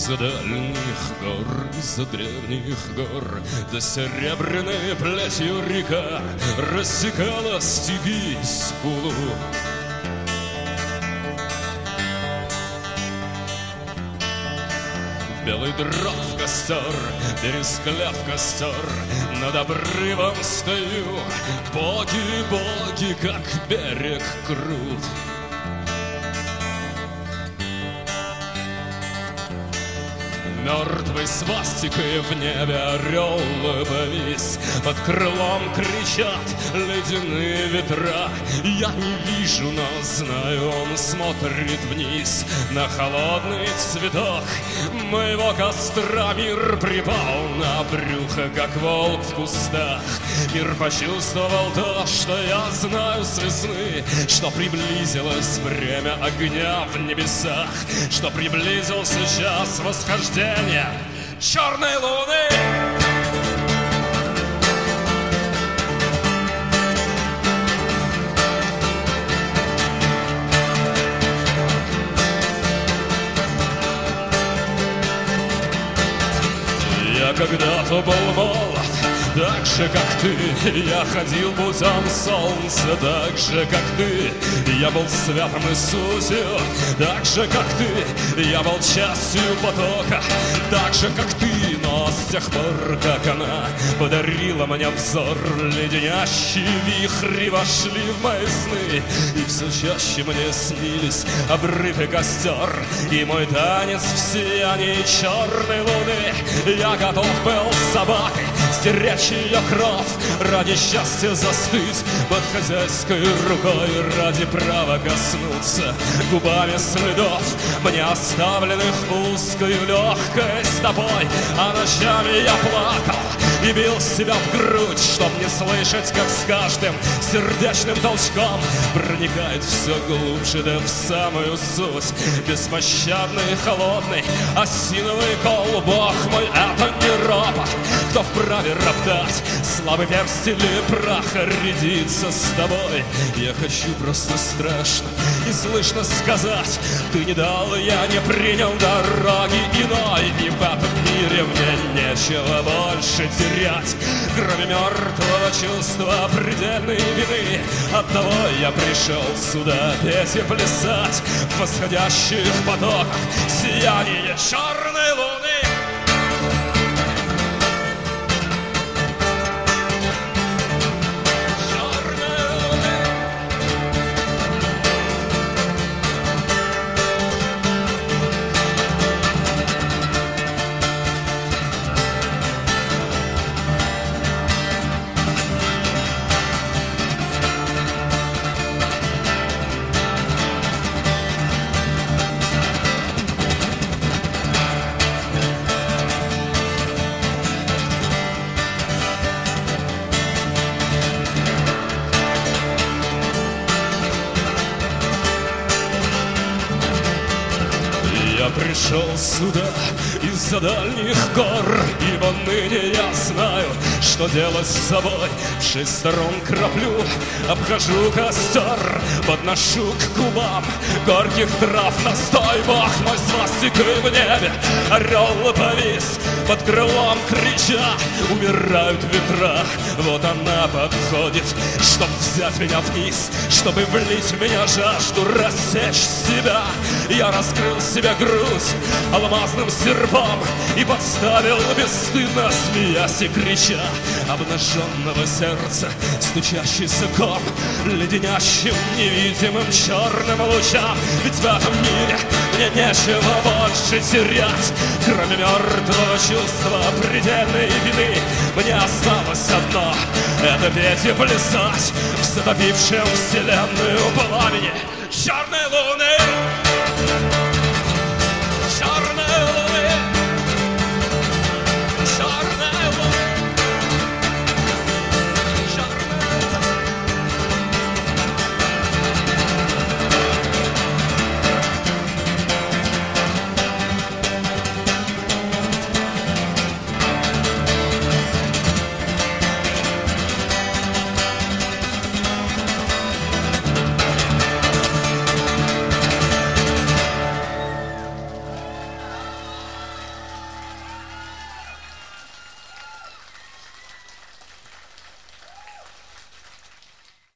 из-за дальних гор, из-за древних гор, до серебряной плетью река рассекала степи скулу. Белый дров костер, пересклев костер, над обрывом стою. Боги, боги, как берег крут. Мертвой свастикой в небе орел повис. Под крылом кричат ледяные ветра. Я не вижу, но знаю, он смотрит вниз на холодный цветок моего костра. Мир припал на брюхо, как волк в кустах. Мир почувствовал то, что я знаю с весны, что приблизилось время огня в небесах, что приблизился час восхождения черной луны. Я когда-то был молод, так же, как ты. Я ходил путем солнца, так же, как ты. Я был святым Иисусью, так же, как ты. Я был частью потока, так же, как ты. Но с тех пор, как она подарила мне взор, леденящие вихри вошли в мои сны. И все чаще мне снились обрывы костер и мой танец в сиянии черной луны. Я готов был с собакой стеречь ее кровь, ради счастья застыть под хозяйской рукой, ради права коснуться губами следов, мне оставленных узкой легкой стопой. А ночами я плакал и бил себя в грудь, чтоб не слышать, как с каждым сердечным толчком проникает все глубже, да в самую суть. Беспощадный, холодный осиновый кол, Бог мой, это не ропот, кто вправе роптать, слабый перст или праха рядится с тобой. Я хочу просто страшно и слышно сказать: ты не дал, я не принял дороги иной, и в этом мире мне нечего больше терять, кроме мертвого чувства предельной вины. Оттого я пришел сюда петь и плясать в восходящих потоках сияние черной луны. Я пришел сюда из-за дальних гор, ибо ныне я знаю, что делать с собой. В 6 сторон краплю, обхожу костер, подношу к губам горьких трав настой. Бог мой, свастикой в небе орел повис, под крылом крича умирают ветра. Вот она подходит, чтоб взять меня вниз, чтобы влить в меня жажду, рассечь себя. Я раскрыл себе грудь алмазным серпом и подставил бесстыдно, смеясь и крича, обнаженного сердца стучащийся ком, леденящим невидимым черным лучам. Ведь в этом мире мне нечего больше терять, кроме мертвого чувства предельной вины. Мне осталось одно — это петь и плясать в затопившем вселенную пламени черной луны.